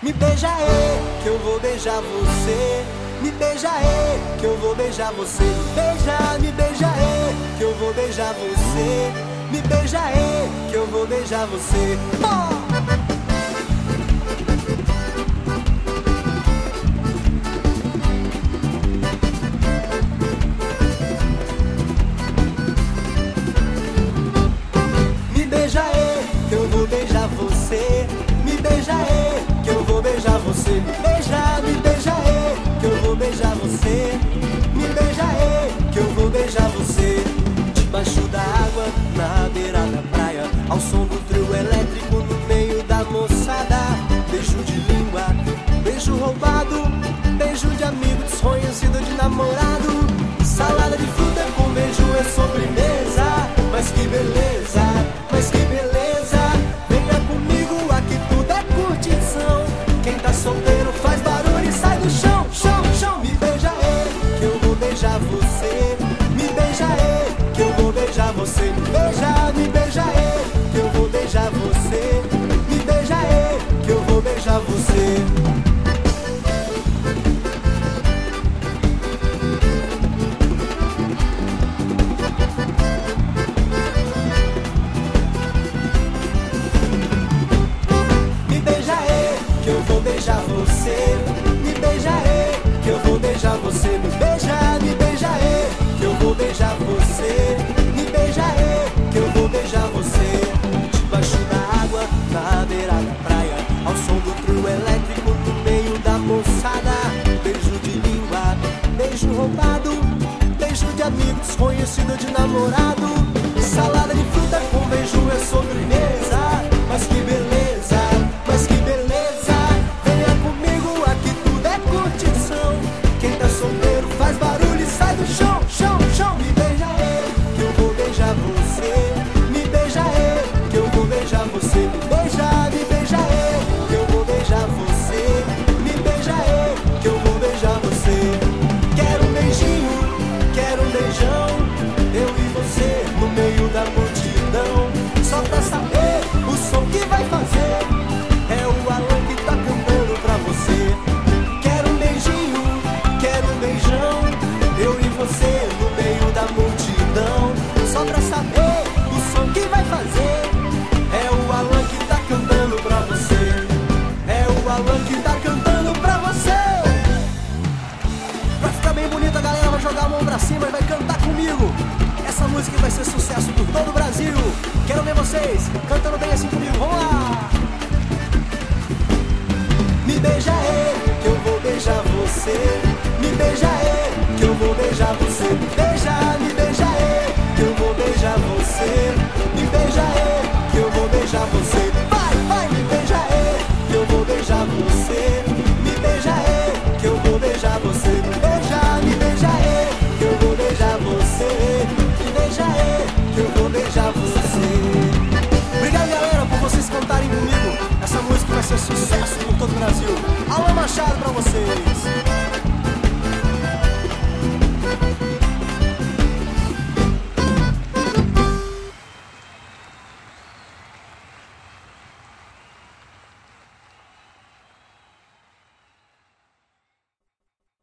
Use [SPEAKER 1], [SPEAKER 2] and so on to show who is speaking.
[SPEAKER 1] Me beija aí, que eu vou beijar você. Me beija aí, que eu vou beijar você. Me beija aí, que eu vou beijar você. Me beija aí, que eu vou beijar você. Me beija aí, que eu vou beijar você. Me beija aí, que eu vou beijar você. Me beija aí, que eu vou beijar você. Me beija aí, que eu vou beijar você. Debaixo da água, na beira da praia, ao som do trio elétrico no meio da moçada. Beijo de língua, beijo roubado, beijo de amigo desconhecido, de namorado. Salada de fruta com beijo é sobremesa. Mas que beleza, mas que beleza. Venha comigo, aqui tudo é curtição. Quem tá solteiro faz barulho e sai do chão, chão, chão. Me beija aí, que eu vou beijar você. Me beija aí, que eu vou beijar você. Me beija aí, que eu vou beijar você. Me beija aí, que eu vou beijar você. Me beija aí, que eu vou beijar você. Me beija aí, que eu vou beijar você. Me beija aí, que eu vou beijar você. Me beija aí, que eu vou beijar você. Debaixo da água, na beira da praia, ao som do trio elétrico no meio da moçada. Beijo de língua, beijo roubado, beijo de amigo desconhecido, de namorado. Salada de fruta com beijo é sobremesa. Mas que beleza, mas que beleza. Venha comigo, aqui tudo é curtição. Quem tá solteiro faz barulho e sai do chão, chão, chão. Me beija aí, que eu vou beijar você. Me beija aí, que eu vou beijar você. Me beija aí, que eu vou beijar você. Me beija aí, que eu vou beijar você. Quero um beijinho, quero um beijão. Eu e você no meio da multidão. Só pra saber o som que vai fazer. É o Alan que tá cantando pra você. Quero um beijinho, quero um beijão. Eu e você no meio da multidão. Só pra saber o som que vai fazer. É o Alan que tá cantando pra você. É o Alan que tá cantando pra você. Pra ficar bem bonita, a galera vai jogar a mão pra cima e vai cantar comigo. Essa música vai ser sucesso por todo o Brasil. Quero ver vocês cantando bem assim comigo. Vamos lá! Me beija aí, que eu vou beijar você. Me beija aí, que eu vou beijar você. Me beija aí, que eu vou beijar você. Me beija aí, que eu vou beijar você. Vai, vai, me beija aí, que eu vou beijar você. Me beija aí, que eu vou beijar você. Me beija aí, que eu vou beijar você. Me beija aí, que eu vou beijar você. Obrigado, galera, por vocês cantarem comigo. Essa música vai ser sucesso por todo o Brasil. Alan Machado pra vocês.